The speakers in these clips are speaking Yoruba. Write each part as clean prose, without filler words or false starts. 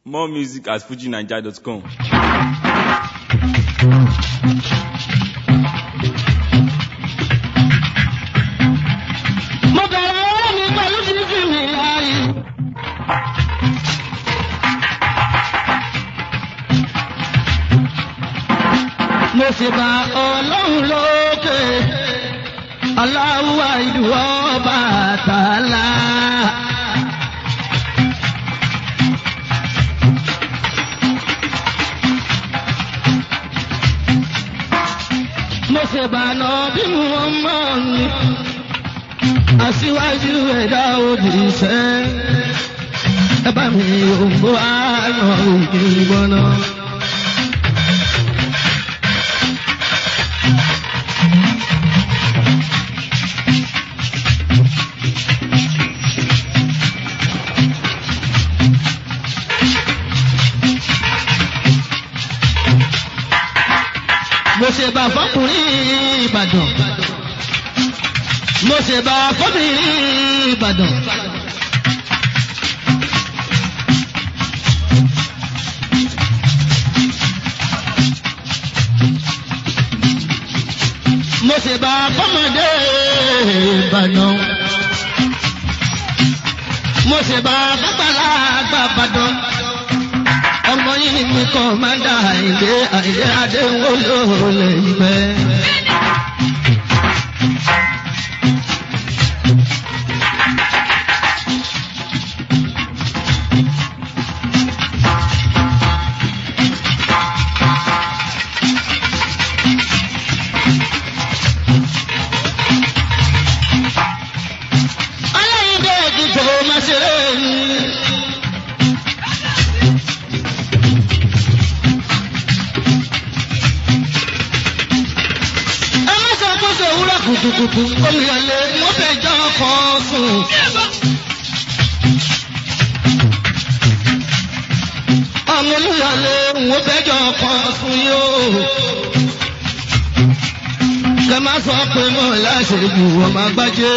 More music at fujinaija.com. Mo bẹ̀rẹ̀ ọwọ́ mi pẹ̀lú títí mi láàyè. Mo sì bá Ọlọ́run lókè, Allahu wáhidu ọba Ta'ala. Mo sì bá Nábì Muhammad, aṣíwájú ẹ̀dá òjíṣẹ́. Ẹ bá mi òǹbó àná òkè gbọ́ná. Mo ṣe bá fọkùnrin Ìbàdàn, mo ṣe bá fọbìnrin Ìbàdàn. Mo ṣe bá fọmọdé Ìbàdàn, mo ṣe bá fàgbàlagbà Ìbàdàn. Ọmọ yìí ni kọ́mándà Àyìndé Adéwọlé olè ìgbẹ́. Aláìndé ìdìbò máa ṣeré yìí. Kùtùkùtù olùyọlé wọ́n fẹ́ jọ kan sùn. Ọmọ olùyọlé wọ́n fẹ́ jọ kan sùn yóò. Kẹ má sọ pé mo láṣẹ jù ọmọ àgbájé.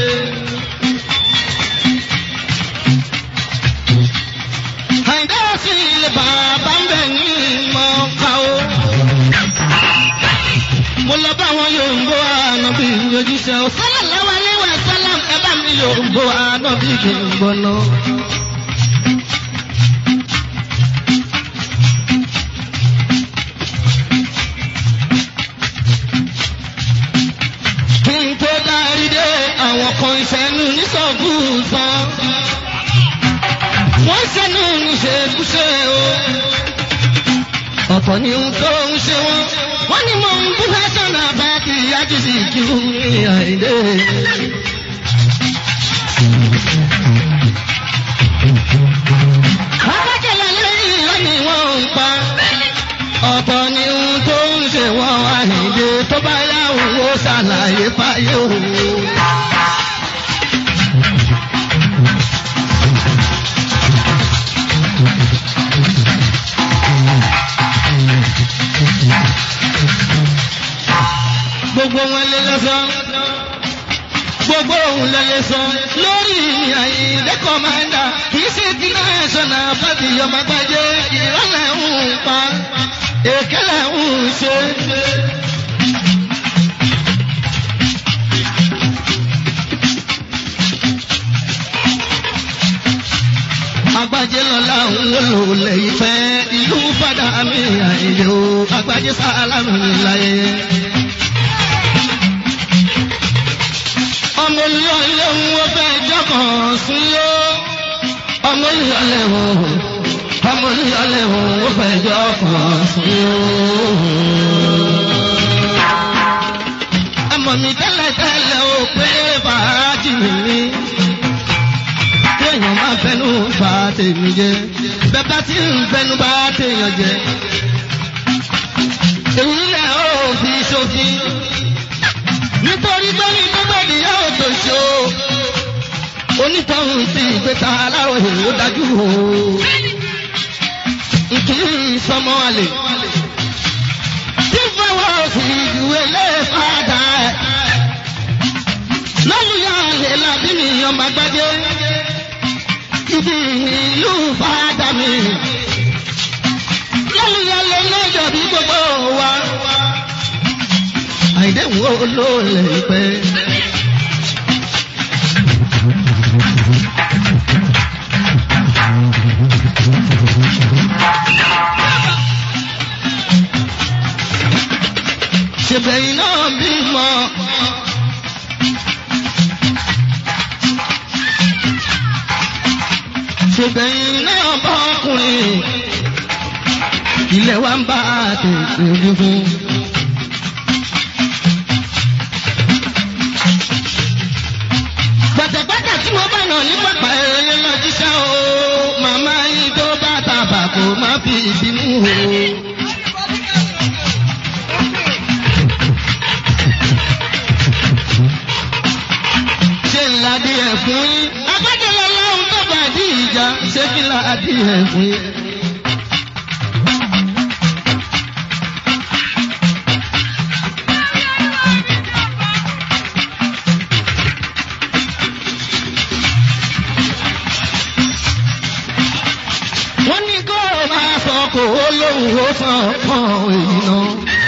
Àyìndé sí ilé bàbá ń bẹ̀ ní Mọ́ká o. Mo lọ bá wọn Yorùbá ànábì ojúṣe o. Sallallahu alaihi wa sallam ẹ bá mi Yorùbá ànábì kì í gbọ́ná. Kí n tó dárí dé àwọn kan ìṣẹ́nu nísọ̀bù sàn. Wọ́n ṣẹ́nu níṣekúṣe o. Ọ̀pọ̀ ni ohun tó ń ṣe wọ́n. Wọ́n ní mo ń bú fẹ́sọ̀nà àbáàkì àjíṣì kí ó ní Àyìndé. Alákẹ̀lẹ̀ lẹ́yìn ìlú ni wọ́n ń pa. Ọ̀pọ̀ ni ohun tó ń ṣe wọ́n Àyìndé tó bá yáwó ó ṣàlàyé fáyé o. Gbogbo wọn lè lọ sọ, gbogbo òun lè lè sọ lórí Àyìndé kọ́mándà kìí ṣe ti náà ṣọ̀nà àbábí ọmọ àgbájé ìrọ̀lẹ́ ń pa èkélẹ̀ ń ṣe. Àgbájé lọ́la ń wò lè ìfẹ́ ìlú fàdà mi Àyìndé o Àgbájé sálámù láyé. Ọmọ olùyọlé wọ́n fẹ́ jọ́kàn sún yó. Ọmọ olùyọlé wọ́n fẹ́ jọ́kàn sún yó. Ẹmọ mi tẹ́lẹ̀tẹ́lẹ̀ ò pé fàájì mi. Téèyàn máa fẹnu bá tèmi jẹ. Bẹ́ẹ̀ bá ti ń fẹnu bá téèyàn jẹ. Èyí lẹ̀ ó fi ṣòfin. Nítorí tó ní gbogbo ènìyàn ò tó ṣe o. Onítọ̀hún ti ìgbéta aláròyé ó dájú o. Ìkíni sọmọ àlè. Tí fọwọ́ sí ìwé lé fàdà ẹ̀. Lọ́lùyà àlè làbí mi ọmọ àgbájé. Ibi ìlú fàdà mi. ìdẹ́wọ̀n olóòlẹ̀ ìpẹ́. ṣèbẹ̀yìn náà bímọ. ṣèbẹ̀yìn náà bá ọkùnrin. ilé wa ń bá tètè gígùn. gbàtàgbàtà tí mo bá nà ní pàpà ẹ̀rẹ́ lọ jíṣẹ́ o. màmá yín tó bá tàbà kò má fi ìbínú o. adìẹ fún yín. Agbẹ́dẹ̀lẹ̀ lọ́hùn tó bá di ìjà ṣé kí la adìẹ fún yín. Wọ́n ní kó o máa sọ kó o lóhùn ó sàn fún èyí náà.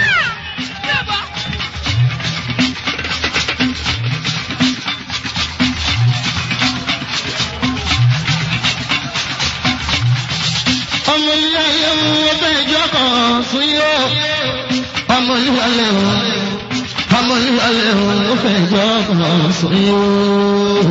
Ọmọlúwalẹ̀ ó fẹ́ jọ ọkàn sùn yóò.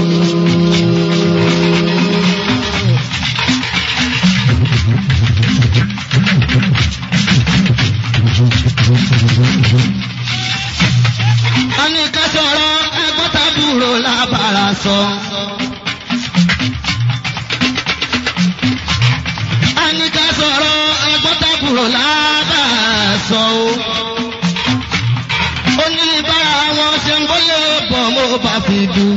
A ní ká sọ̀rọ̀ ẹgbọ́tàbúrò lábàrá sọ. A ní ká sọ̀rọ̀ ẹgbọ́tàbúrò lábàrá sọ o. Oníbàárà wọn ṣe ń bọ́lé bọ̀ mo bá fi dùn.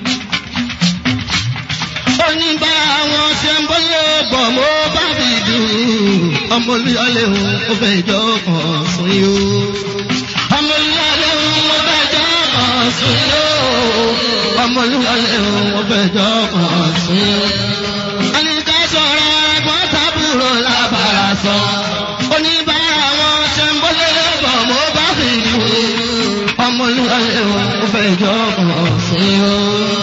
Oníbàárà wọn ṣe ń bọ́lé bọ̀ mo bá fi dùn. Ọmọlúwalẹ̀ ó fẹ́ jọ kàn sún yó. Ọmọlúwalẹ̀ ó fẹ́ jọ kàn sún yó. Ọmọlúwalẹ̀ ó fẹ́ jọ kàn sún yó. Àníkà sọ̀rọ̀ ẹ̀gbọ́n tàbúrò lábàrá sọ. Oníbàárà wọn ṣe ń bọ́lé bọ̀ mo bá fi dùn. Ọmọlúwalẹ̀ ó fẹ́ jọ kàn sún yó.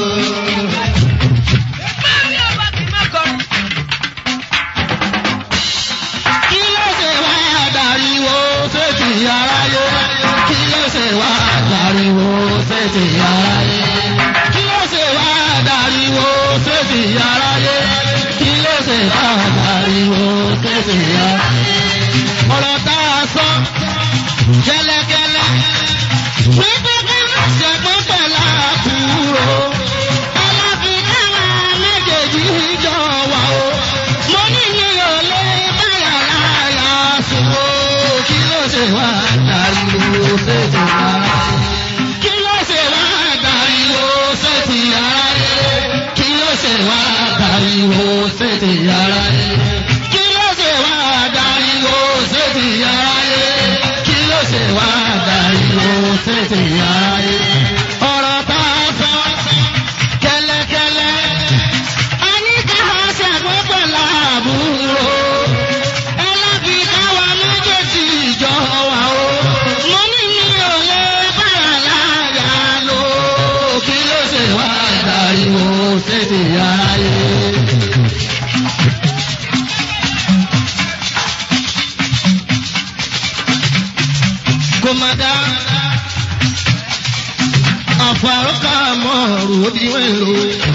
Kí ló ṣe wá dariwo sétí aráyé? Kí ló ṣe wá dariwo sétí aráyé? Kí ló ṣe wá dariwo sétí aráyé? Kí ló ṣe wá dariwo sétí aráyé? Ọ̀rọ̀ tá a sọ gẹ́lẹ́gẹ́lẹ́. Pípẹ́ ká ṣẹ̀gbọ́n pẹ̀lú àbúrò. Aláfíà máa méjèèjì jọ wà o. Mo ní mi ò lè báyà láyà sùn o. Kí ló ṣe wá dariwo sétí aráyé? Kí ló ṣe wá dariwo sétí aráyé? Kí ló ṣe wá dariwo sétí aráyé? Kí ló ṣe wá dariwo sétí aráyé? Kí ló ṣe wá dariwo sétí aráyé? Ọ̀rọ̀ tá a sọ kẹ́lẹ́kẹ́lẹ́. A ní ká ṣẹ̀gbọ́n pẹ̀lú àbúrò. Ẹlẹ́fìká wa méjèèjì jọ wà o. Mo ní mi ò lè báyà láyà lò. Kí ló ṣe wá dariwo sétí aráyé? Kòmádà àfàrọ́kà mọ̀ọ́rù òdiwọ̀n lò.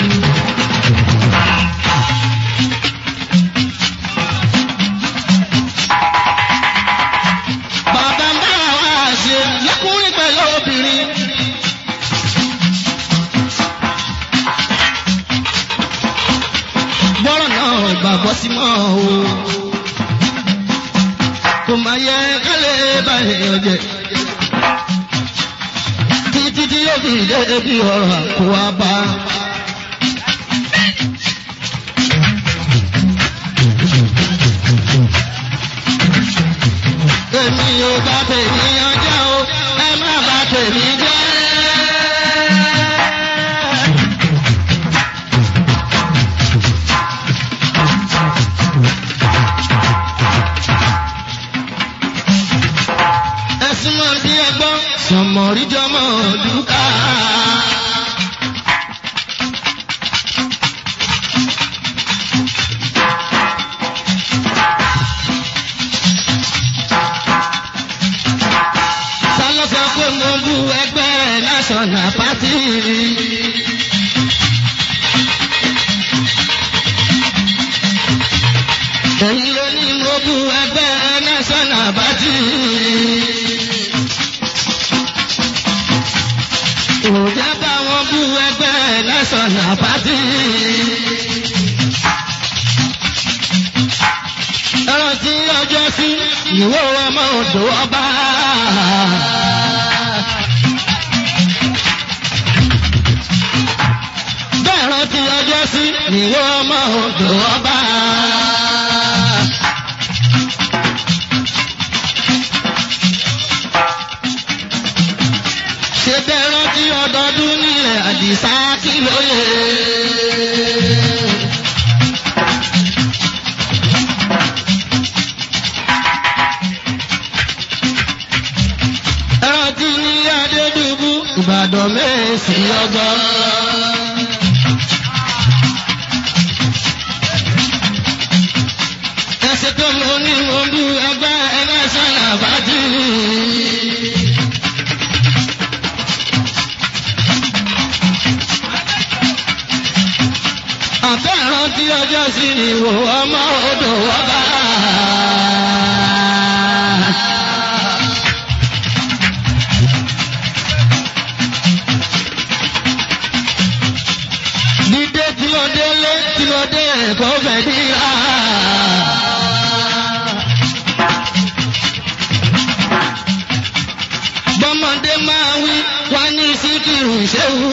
Bàbá ń bá wa ṣe lọ́kùnrin pẹ̀lú obìnrin. Bọ́rọ̀ náà gbàgbọ́ sí mọ́ o. Kò máa yẹ kálẹ̀ báyìí ọjẹ́. Títí tí yóò fi dé bí ọ̀rọ̀ kó wá bá. Èmi ò bá tèmi ọjọ́ o, ẹ má bá tèmi jẹ́. Ẹ̀sùn mọ̀ bí ẹgbọ́n. èyí ló ní mo bú ẹgbẹ́ national party. òjá bá wọn bú ẹgbẹ́ national party. ẹ̀rọ tí ọjọ́ sí ìwọ ọmọ odò ọba. bẹ́ẹ̀ rántí ọjọ́ sí ìwọ ọmọ odò ọba. ṣe bẹ́ẹ̀ rántí ọdọọdún nílẹ̀ Àdìsá kí lóye. ẹrántí ní Adédùbú Ìbàdàn Mẹ́sì ọgbọ́n. ẹsẹ̀ tó lọ ní ojú ẹgbẹ́ national party. àbẹ̀rán tí ọjọ́ sí ni wò ọmọ odò ọba. dídé tí ó délé tí ó dé ẹ̀kọ́ fẹ́ díra. bọ́mọdé máa wí wá ní Síkírù Ṣéhù.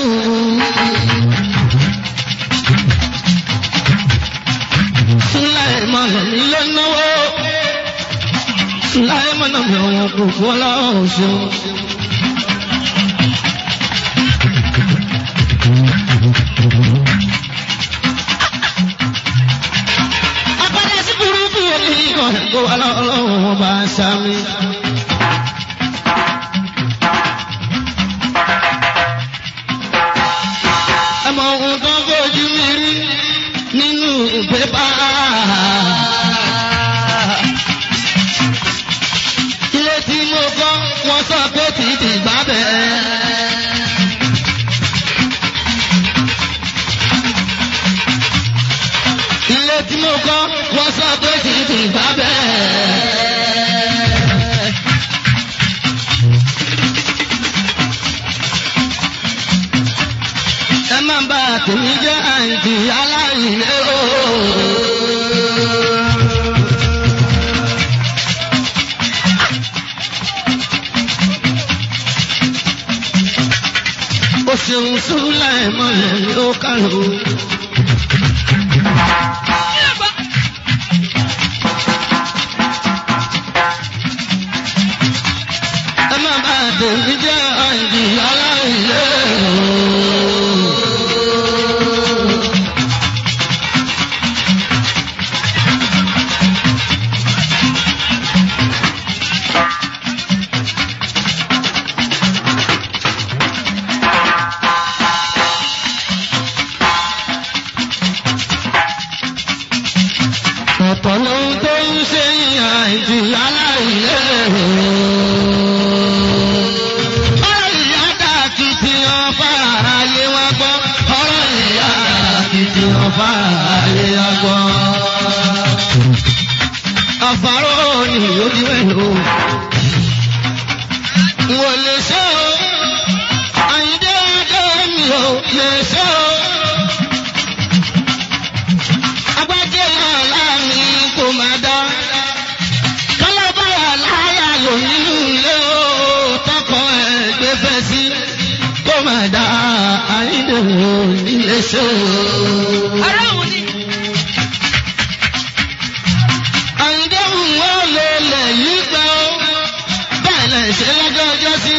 Sulaimana mi ló náwó. Sulaimana mi àwọn kòkó ọlọ́run ṣeun. Apádà sí burúkú ní ìkànnì kó ọlọ́run ọba sami. Ẹ mọ ohun tó ń fojú mi rí nínú pépà. ilé tí mo kọ́ wọ́n sọ pé títí gbà bẹ́ẹ̀. ilé tí mo kọ́ wọ́n sọ pé títí gbà bẹ́ẹ̀. ẹ má bà tèmi jẹ́ àǹtí aláìlé o. ó ṣeun Sulaimana ló kàrò. ẹ má bà tèmi jẹ́ àǹtí aláìlé o. ọ̀pọ̀ lóhun tó ń ṣe àìjì aláìlé. ọ̀rọ̀ ìyá dàkí tí wọ́n fara ayé wọn gbọ́. ọ̀rọ̀ ìyá dàkí tí wọ́n fara ayé wọn gbọ́. àfàrò ni ojú ẹ̀ lò. wò lè ṣe o. Àyìndé adé mi ò lè ṣe o. máa dá kálábàrà láyà lò nínú ilé o tọkọ ẹgbẹ́ fẹ́ sí kó máa dá Àyìndé wò nílé ṣe o. aráhùn ni. Àyìndé wò lè lẹ̀ yí gbà ó bẹ́ẹ̀ lẹ̀ ṣe lọ́jọ́ ọjọ́ sí.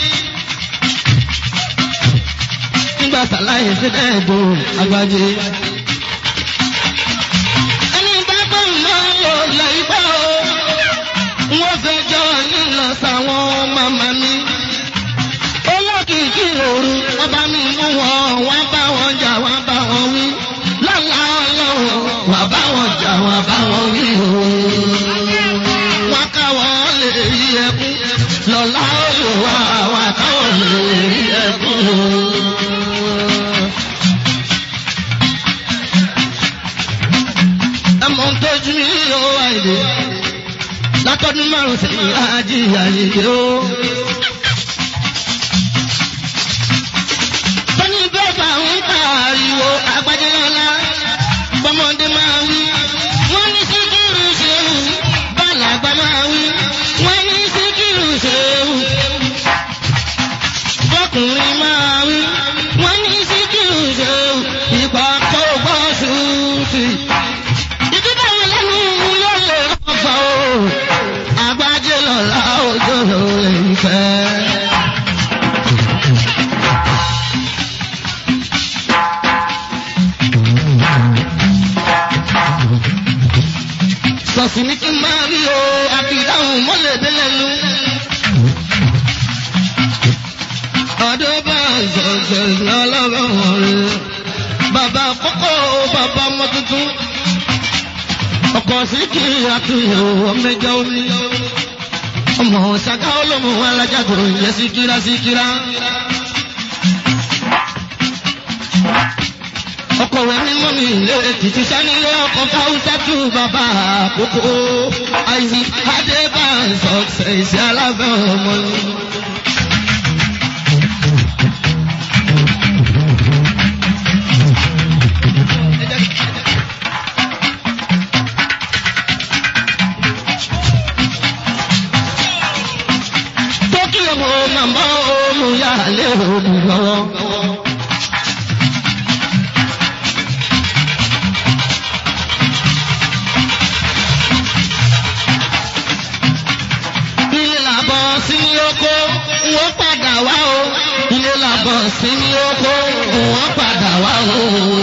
nígbà tàláyé fi dẹ́ẹ̀dùn Àgbàjé. wọ́n fẹ́ jọ nílọ sáwọn màmá mi. olókìkí òru wọ́n bá mi mú wọn wọ́n bá wọn jà wọ́n bá wọn wí. lọ́la Ọlọ́run wọ́n bá wọn jà wọ́n bá wọn wí o. wọ́n káwọn lè rí ẹkún. lọ́la Olúwa wọ́n káwọn lè rí ẹkún o. ẹmọ ń tọ́jú mi ó àìdè látọdún márùn sẹ́yìn ajíyà yìí ó. bọ́ní bẹ́ẹ̀bà ń pariwo àgbájẹ́ lọ́la bọ́mọdé máa wí wọ́n ní Síkírù Ṣehu bàlágbà máa wí wọ́n ní Síkírù Ṣehu bọ́kùnrin máa wí wọ́n ní Síkírù Ṣehu ìgbà tó gbọ́ sùúrù. ìdíbà wọn lẹ́nu yóò lè ọ̀fà o àgbájẹ́ lọ́la òjò ìfẹ́. sọ̀sì ní kí n máa rí o àfìdáhùn mọ́lẹ̀ délẹ́nu. ọdún bá ṣọ̀ṣẹ̀ lọ́lọ́rọ̀ rẹ̀ bàbá àkọ́kọ́ bàbá ọmọ tuntun ọkọ̀ sí kí àtúnyẹ̀ ọmọ ẹja omi ọmọ ṣàkà olómù alájà tó yẹ síkírá síkírá. ọkọ̀ rẹ̀ mímọ́ mi lé títí sanilé ọkọ̀ fáwùsá tù bàbá àkókò àìsí adébáǹsọ̀ ṣẹ̀ṣẹ̀ alábẹ́ ọmọ ni. tókì ọmọ màmá òmù yà lé òmù lọ́wọ́. wọ́n padà wá o ilé làbọ̀ sí ní oko wọ́n padà wá o.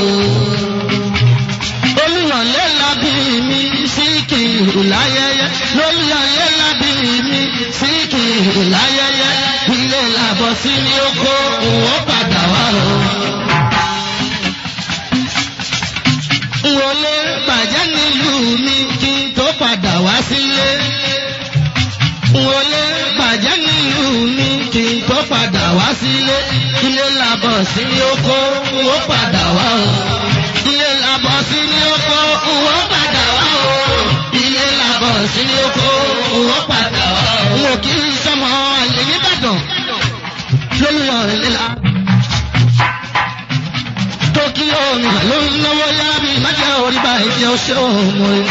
olùyọ̀lé lábí mi Síkírù láyẹyẹ lólùyọ̀lé lábí mi Síkírù láyẹyẹ ilé làbọ̀ sí ní oko wọ́n padà wá o. wọlé bàjẹ́ nílùú mi kí n tó padà wá sílé. wọlé bàjẹ́ nílùú mi kí n tó padà wá sílé. ilé làbọ̀ sí oko wọ́n padà wá o. ilé làbọ̀ sí oko wọ́n padà wá o. ilé làbọ̀ sí oko wọ́n padà wá o. n ò kí n sọmọ àlè nìbàdàn lólùyọ̀ ìlera. tókí omi ló ń náwó yára bí májá orí báyìí jẹ́ ọṣẹ́ òmò rẹ̀.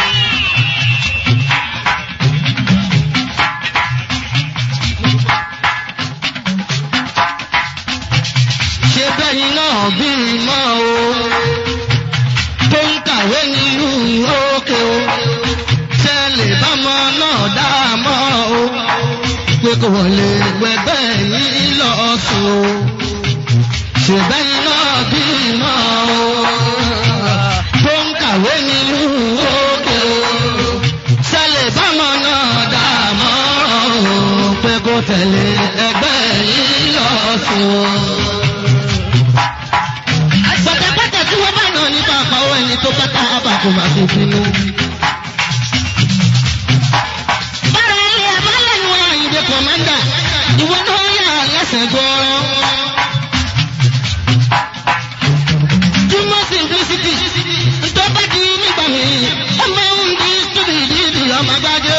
bẹ́yìn náà bí mọ́ o tó ń kàwé nílùú òkè o tẹ́lẹ̀ bámọ́ náà dá mọ́ o pé kò wọlé wẹ̀gbẹ́ yìí lọ sùn o ṣèbẹ́yìn náà bí mọ́ o tó ń kàwé nílùú òkè o tẹ́lẹ̀ bámọ́ náà dá mọ́ o pé kò tẹ̀lé ẹgbẹ́ yìí lọ sùn o. ẹni tó bá káàbà kò máa fi bínú. bára ilé abálẹ̀ ni wọ́n àyìnbé kọ̀mándà ìwọ náà yà lẹ́sẹ̀ gbọ́ọ́rọ́. jùmọ̀ simplicity tó bá di nígbà mi ọmọ ń di tóbi dídì ọmọ gbájẹ́.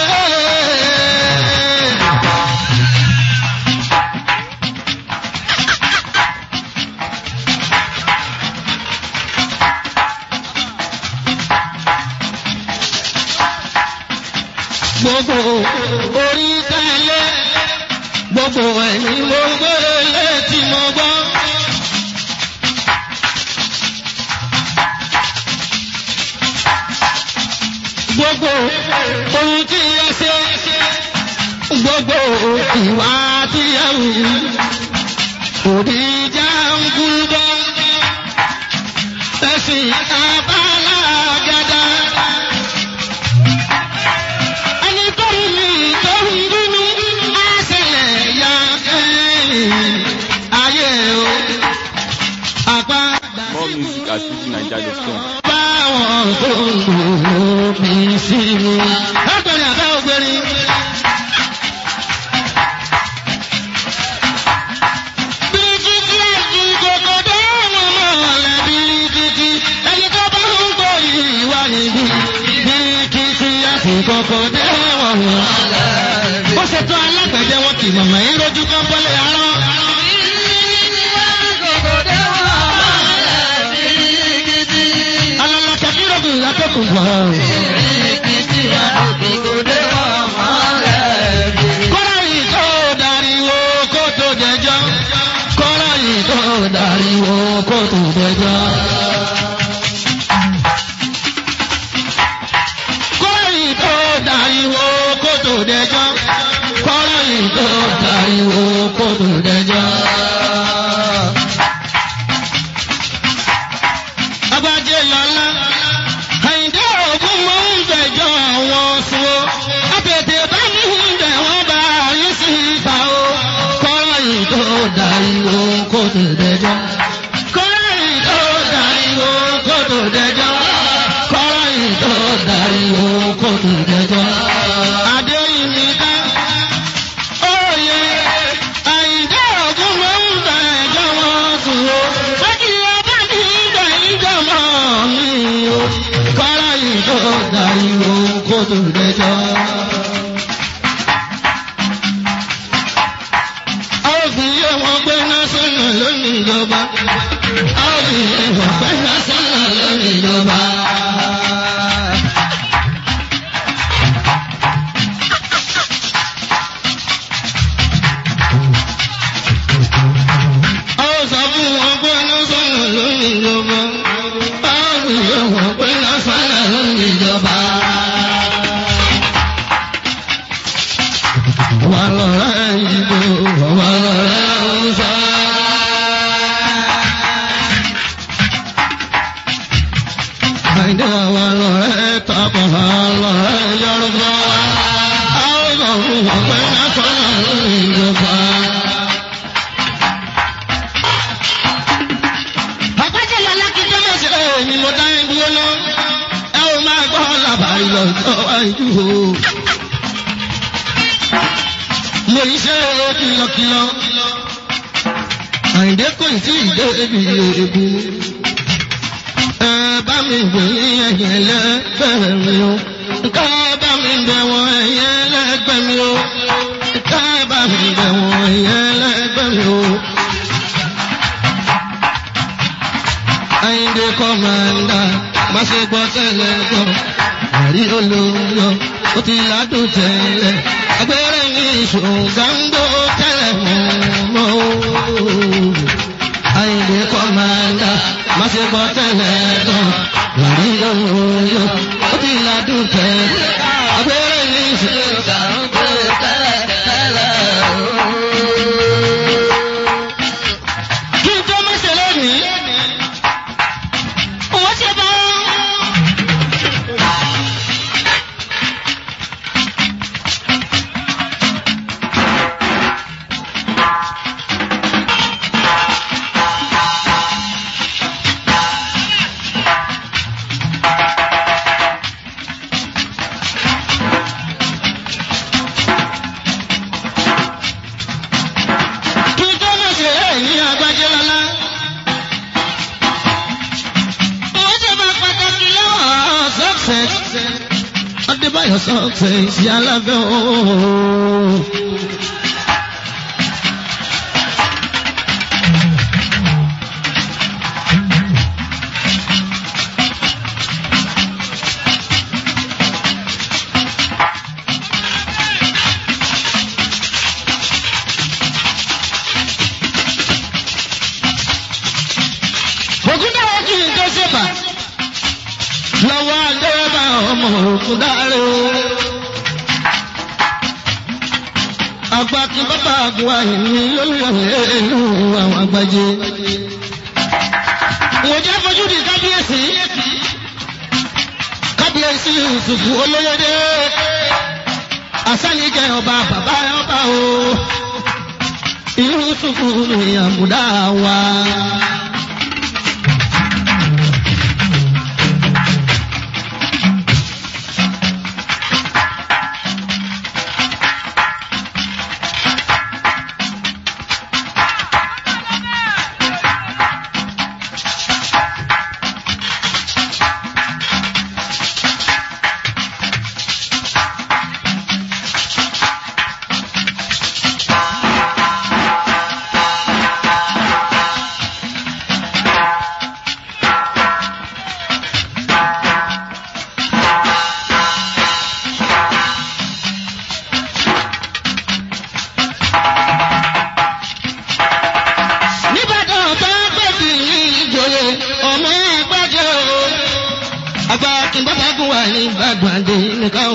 gbogbo orí tẹ́lẹ̀ gbogbo ẹ̀yìn mo gbére létí mo gbọ́. gbogbo ohun tí ẹ ṣe gbogbo ìwà tí ẹ wù òbí já ń kú bọ́ ẹ̀sìn abálágádá. More music at FujiNiger.com. báwọn tó ń lò bí sí mi. látọ̀rí àbẹ́ ògbérí. bíríkìtì ẹ̀sìn kòkòdó ọmọ ọ̀lẹ́ bíríkìtì ẹni tó bá ń gbòòrì wà níbí. kì í kọ́kọ́ dé wọn. Ó ṣètò alágbẹ̀dẹ wọn kì í mọ̀mọ́ yín lójú kan bọ́lẹ̀ arán. Alala kàkírọ̀gùn látọ̀kùn bọ̀. Kọ́lá yìí tó dariwo kó tó dẹjọ́. Kọ́lá yìí tó dariwo kó tó dẹjọ́. Kọ́lá yìí tó dariwo kó tó dẹjọ́. Kọ́lá yìí tó dariwo kó tó dẹjọ́. Abájẹ́ lọ́lá, Àyìndé ògún mọ́ ń fẹjọ́ wọn sùn ó. Àtètè bá ní ìbẹ̀ wọ́n bá rí sí ìta ó. Kọ́lá yìí tó dariwo kó tó dẹjọ́. Kọ́lá yìí tó dariwo kó tó dẹjọ́. Kọ́lá yìí tó dariwo kó tó dẹjọ́. Adéyìnbíká, òye, Àyìndé ògún mọ́ ń fẹjọ́ wọn sùn ó. Kọ́lá yìí tó dariwo kó tó dẹjọ́. A ó fi yé wọn pé násánà lónìí ìjọba. A ó fi yé wọn pé násánà lónìí ìjọba. A ó sọ fún wọn pé násánà lónìí ìjọba. Wọ́n pé lọ́sọ̀rọ̀ lónìí ìjọba. Wà lọ́rẹ́ ìbò, wà lọ́rẹ́ Hausa. Àìdá wà lọ́rẹ́ Tápà, wà lọ́rẹ́ Yorùbá. Àwọn ọ̀run wọ́n pé lọ́sọ̀rọ̀ lónìí ìjọba. Ni mo dá ń dúró lọ, ẹ ò máa gbọ́ làbàrí lọ́jọ́ àìjú o. Mo yí ṣe kìlọ̀kìlọ̀, Àyìndé kò tí ì dé ibi èébú. Ẹ bá mi gbé ẹ̀yìn ẹlẹ́gbẹ̀ẹ́ mi o. Ká bá mi bẹ̀ wọ́n ẹ̀yìn ẹlẹ́gbẹ̀ẹ́ mi o. Ká bá mi bẹ̀ wọ́n ẹ̀yìn ẹlẹ́gbẹ̀ẹ́ mi o. Àyìndé kọ́mándà má ṣe gbọ́ tẹ́lẹ̀ gbọ́. Àrí olóyọ ó ti ládùn tẹ́lẹ̀. Agbẹ́rẹ́ ní ìṣòǹgàǹgbò tẹ́lẹ̀ mọ́. Àyìndé kọ́mándà má ṣe gbọ́ tẹ́lẹ̀ gbọ́. Àrí olóyọ ó ti ládùn tẹ́lẹ̀. Agbẹ́rẹ́ ní ìṣòǹgàǹgbò tẹ́lẹ̀. Kí n tó má ṣe lónìí. Adébáyọ̀ success yálà fẹ́ ooo. Ògúndáwọ̀ kì í tó ṣèbà lọ́wọ́ àdéhùn ọmọ Ògúndáre o. Àgbà kí bàbá àgùn àyìnbí lórílẹ̀ ìlú àwọn àgbàjẹ. Wọ́n jẹ́ fojú di kábíyèsí. Kábíyèsí Yùsùfù Olóyèdé. Àsánijẹ́ ọba bàbá ọba o. Yùsùfù ni àmúdá wa.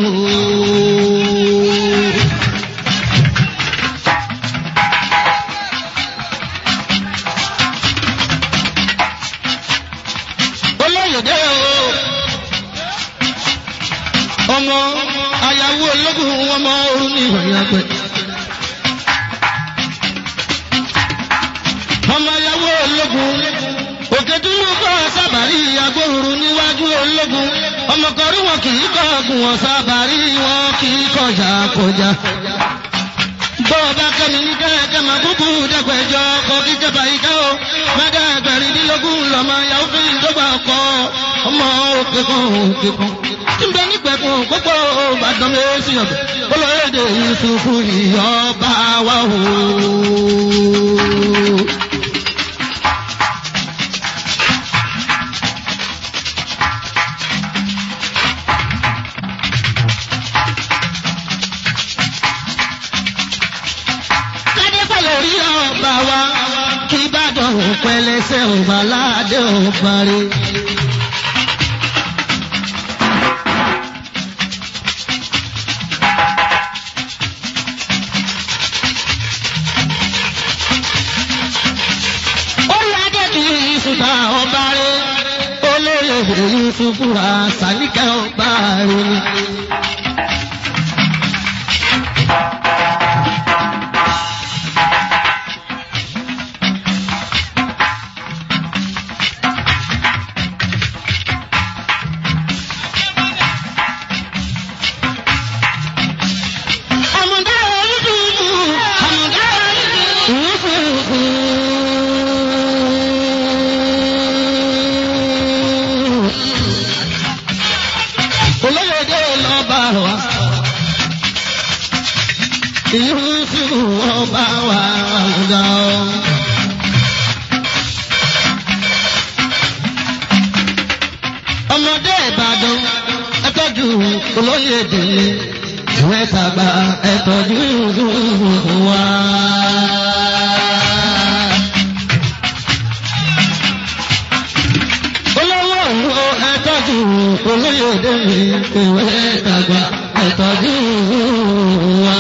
olóyèdè ọmọ ayáwó ológun wọn mọ orun ní ìròyìn àgbẹ̀. ọmọ ayáwó ológun òkè dúró kọ́ sábàrí agbóhùrú níwájú ológun ọmọkọ̀rí wọn kì í kọ́ ọ̀gùn wọn sábàrí wọn kì í kọjá kọjá. bọ́ọ̀bá kẹ́mi ní kẹ́kẹ́ máa kúkú dẹ́gbẹ̀jọ ọkọ̀ kíkẹ́ báyìí ká o mẹ́dẹ́gbẹ̀rìndínlógún lọ́mọ yàwó fi ìdọ́gba ọkọ̀ ọmọ òkè kan òkè kan. tí ń bẹ nígbẹ̀kùn púpọ̀ bàdàn méjì ọ̀bẹ olóyèdè Yusufu ìyọba wa o. pẹlẹsẹ òbáládé òparí. olùwádé kì í sùtà ọbarí olóyè Yusufura sàníkà ọbarí. ọmọdé Ìbàdàn ẹtọ́jú olóyèdè ìwé tàgbà ẹtọ́jú wa. olówó òwò ẹtọ́jú olóyèdè ìwé tàgbà ẹtọ́jú wa.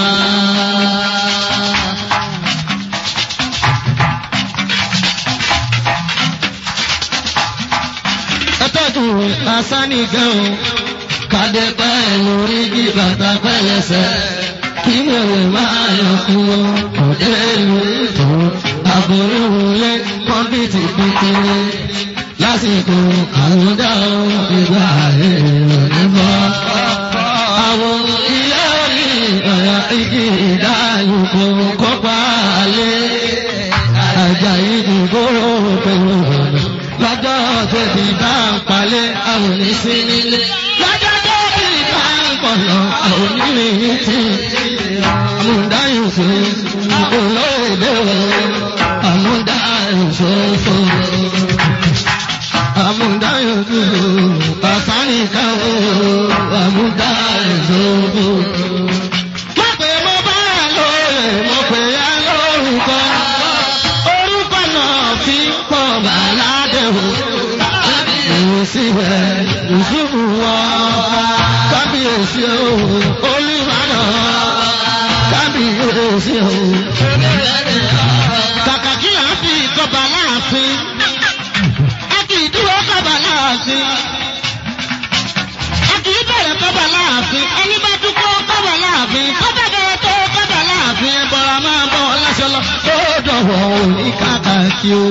Asani gan kade pẹ̀lú rígi bàtà pẹ̀lẹ́sẹ̀ kí wẹ̀wẹ̀ máa yọ fún ọ ọ̀dẹ́ ìlú ètò àbúrúwulẹ̀ kọ́mpìtì kékeré lásìkò àwùjọ ìgbà èrò níbọ̀. àwọn ilé orí ọ̀yà igi ìdáyùkọ kọ́pá alẹ́ àjà ìdìbò pẹ̀lú ọ̀nà. lọ́jọ́ tó ti bá ń palẹ̀ àwọn oníṣẹ́ nílé. lọ́jọ́ tó ti bá ń pọ̀nà àwọn onílé tí. àmúdáyùn fún olóòdè àmúdáyùn fún àmúdáyùn fún àsáníkà àmúdáyùn fún. wọ́n pè mo bá lóore mo pè ya lórúkọ. orúkọ náà fi pọ̀ bàlá. Síbẹ̀ Yusufu wa kábíyèsí o Olúbàdàn kábíyèsí o. Kàkà kí là ń fi kọba láàfin, a kì í dúró kọba láàfin, a kì í bẹ̀rẹ̀ kọba láàfin, ẹni bá dúpọ̀ kọba láàfin, kọba bẹ̀rẹ̀ tó kọba láàfin, ẹ̀bọ̀ra máa bọ̀ láṣọ lọ. Ó dọ̀wọ́ òní kàkà kí o.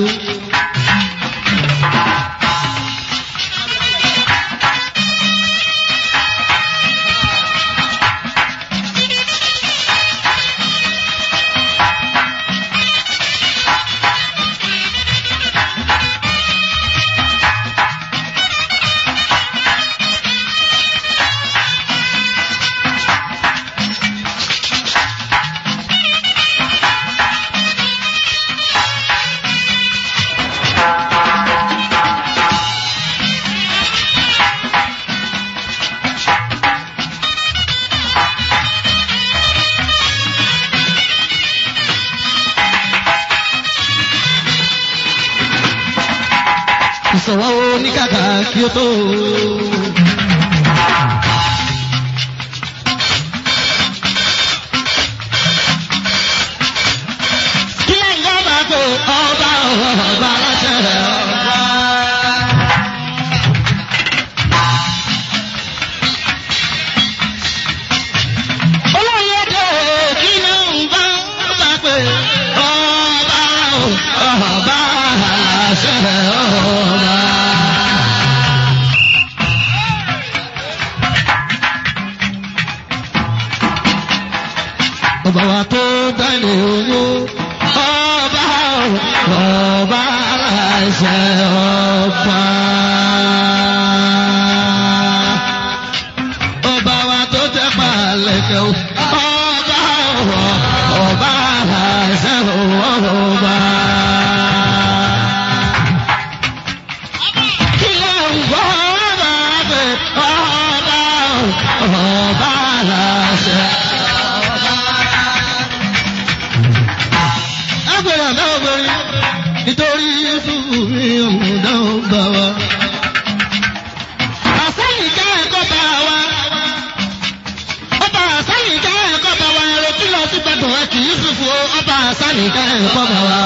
Ìsọ̀wọ́ oníkàkà kí ó tó. ọba wa tó dálé owó ọba aláṣẹ ọba wa tó tẹ́ pàlẹ́kẹ̀ ọba aláṣẹ ọba. Ọba aláṣẹ agbèrè náà obìnrin nítorí Yúsúfù mi òmùdá ọba wa. Àsẹ́yìn jẹ́ ẹ̀kọ́ bá wa. Ọba àsẹ́yìn jẹ́ ẹ̀kọ́ bá wa. Ẹ̀rọ tí lọ sí gbẹ̀dọ̀ ẹ̀ kì í Yúsúfù o. Ọba àsẹ́yìn jẹ́ ẹ̀kọ́ bá wa.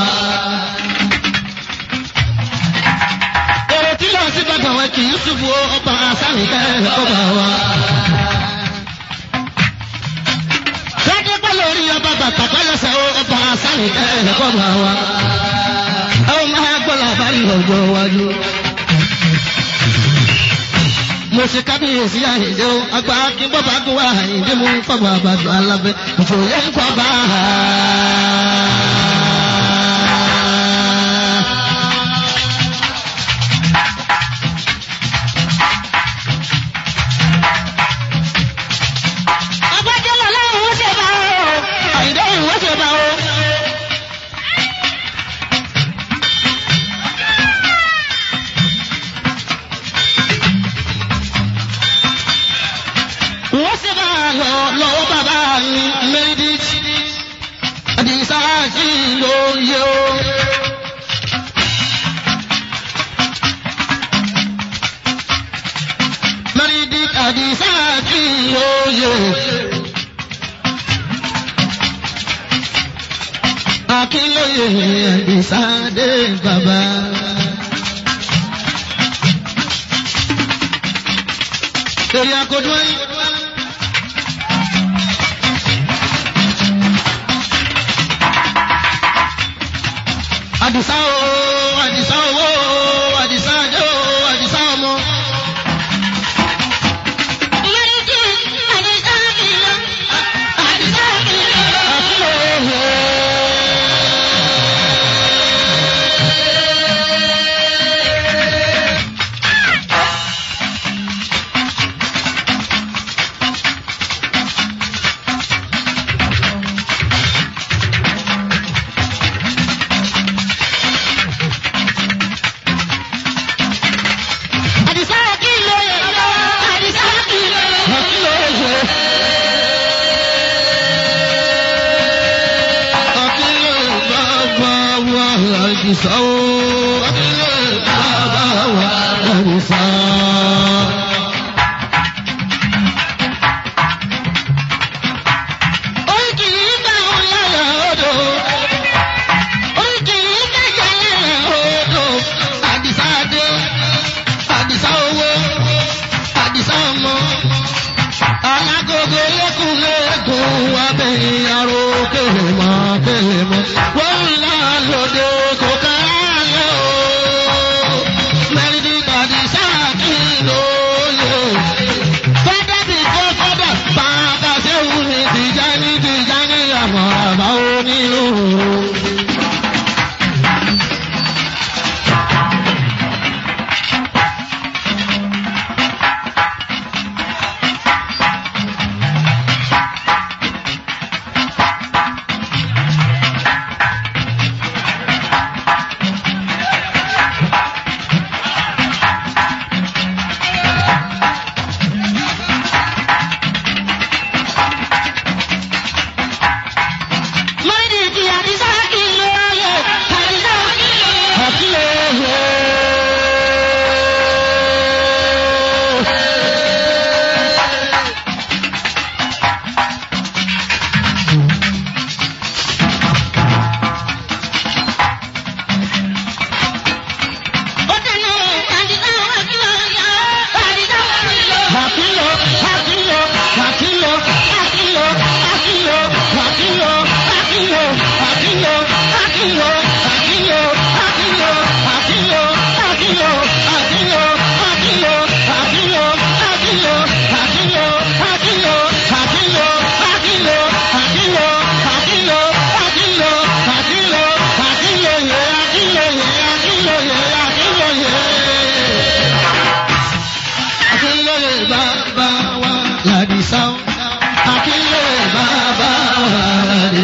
Ẹ̀rọ tí lọ sí gbẹ̀dọ̀ ẹ̀ kì í Yúsúfù o. Ọba àsẹ́yìn jẹ́ ẹ̀kọ́ bá wa. Lórí ọba bàtà pẹ́lẹ́sẹ̀ ọba àṣàyìn ẹ̀ẹ́dẹ́kọ́ bá wa. Àwọn máa gbọ́dọ̀ bá ní ọjọ́ iwájú. Mo ṣe kábíyèsí Àyìndé o, àgbà kí bọ́bá gún wá Àyìndé mú fọ́bà àbàdàn alábẹ́, ìfòyẹ́ ń kọ́ bá a. Akínlóye Àdìsáde bàbá. Èrè àkọ́dún ẹ̀yìn. Àdìsá o, Àdìsá owó, Àdìsá ajé o, Àdìsá ọmọ. Wọ́n ń lọ lóde kò ká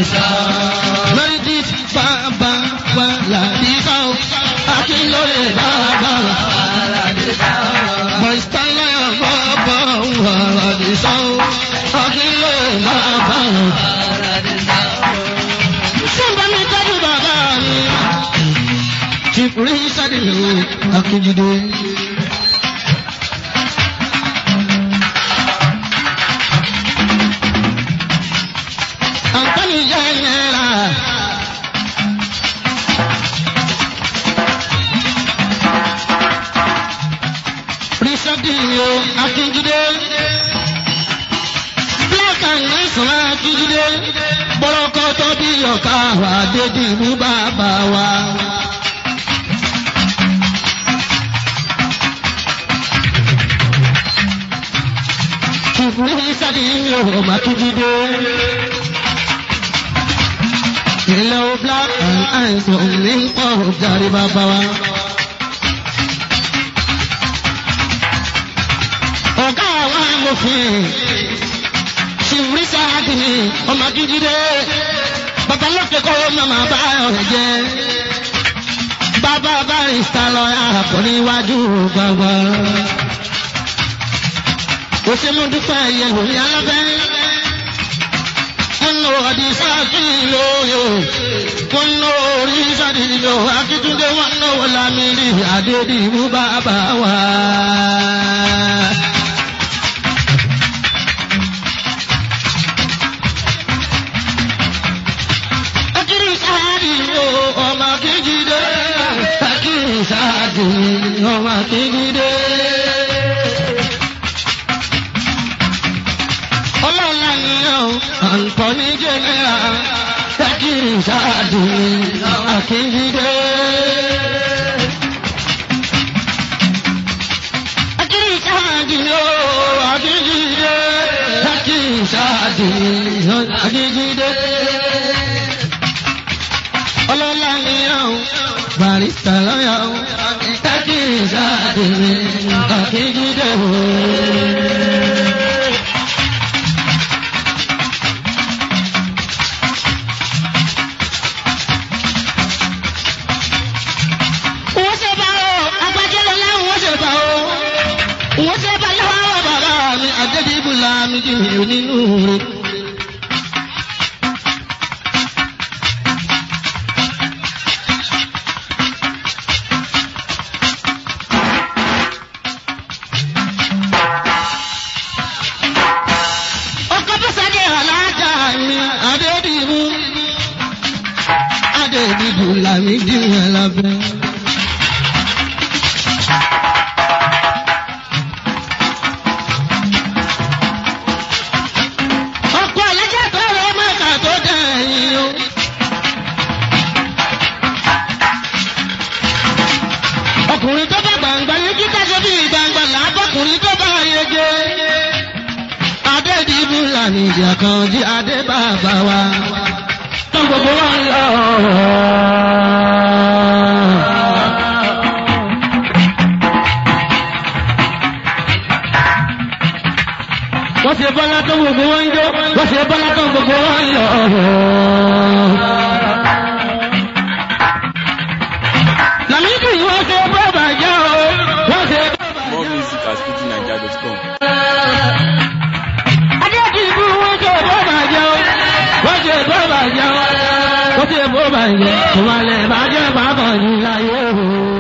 Làdìsá. Meredith bàbá wa Làdìsá o. Akínlóye bàbá wa Làdìsá. Mọ̀ìsítálá bàbá wa Làdìsá o. Akínlóye bàbá wa Làdìsá. Sọ́nbà mi tọ́jú bàbá mi. Chipuri Sadilu Akíjídé. Antoni Jẹ́nẹ́ra. Prisadilu Akíjídé. Black and Nice Akíjídé. Bọ́lọ́kọ́ tó bí ọ̀ka wà dédì mú bàbá wa. Chipuri Sadilu Akíjídé. Hello Black and Nice omi ń pọ̀ jàre bàbá wa. Ọ̀gá wa amòfin. Chipuri Sadilu ọmọ Akíjídé. Bàbá lókè kọ́ màmá bá ọ̀rẹ́ jẹ́. Bàbá barista lọ́yà pọ̀ níwájú gbàgbà. Ó ṣe mú dúpẹ́ yẹ̀wò ní alábẹ́. Kúnlò Àdìsá kìlò yò. Kúnlò Oríṣà dìlò. Akíntúndé wọn náwó lámìrì Adédìmú bàbá wa. Ọmọ Akíjídé, Akínsádì, ọmọ Akíjídé. Ọlọ́lá ni ọ́, Antoni Jẹ́nẹ́ra, Akínsádì, Akíjídé. Akínsádì ó, Akíjídé, Akínsádì, Akíjídé. Ọlọ́lá ni ọ́, barista lọ́yà ọ́, Akínsádì, Akíjídé o. Wọ́n ṣe bá o, agbájẹ́lẹ̀ láwọn wọ́n ṣe bá o. Wọ́n ṣe bá lọ́wọ́ bàbá mi, Adédìbú láàmì jù nínú rẹ̀. Adédìbú láàmì jù lábẹ́. Ọkọ̀ ẹlẹ́jẹ̀ tó rọ mọ́ta tó dẹ̀yìn o. Ọkùnrin tó bá gbàngbà ní kíkà ṣe bí gbàngbà làbọ̀kùnrin tó bá yege. Adédìbú láàmì ìjà kan jí adé bàbá wa. Tán gbogbo wa ń lọ. Wọ́n ṣe bọ́lá tó gbogbo wọn ń jó. Wọ́n ṣe bọ́lá tó gbogbo wọn ń lọ. Làmídì wọ́n ṣe bọ́ bàjẹ́ o. Wọ́n ṣe bọ́ bàjẹ́ o. More music at FujiNigeria.com. Adédìbú wọ́n ṣe bọ́ bàjẹ́ o. Wọ́n ṣe bọ́ bàjẹ́ o. Wọ́n ṣe bọ́ bàjẹ́ o. Kò wà lè bàjẹ́ bàbá ní ayé o.